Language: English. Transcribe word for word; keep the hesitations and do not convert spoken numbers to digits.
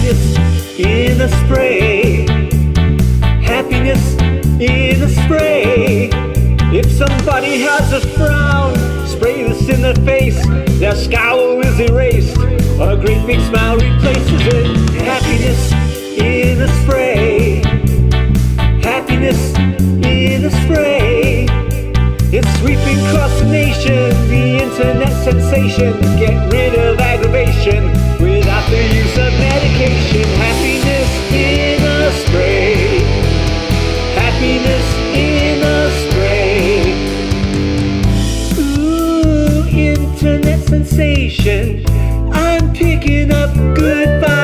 Happiness in a spray. Happiness in a spray. If somebody has a frown, spray this in their face. Their scowl is erased. A great big smile replaces it. Happiness in a spray. Happiness in a spray. It's sweeping across the nation, the internet sensation. Get rid of aggravation without the use of medication. Happiness in a spray. Happiness in a spray. Ooh, internet sensation. I'm picking up good vibes.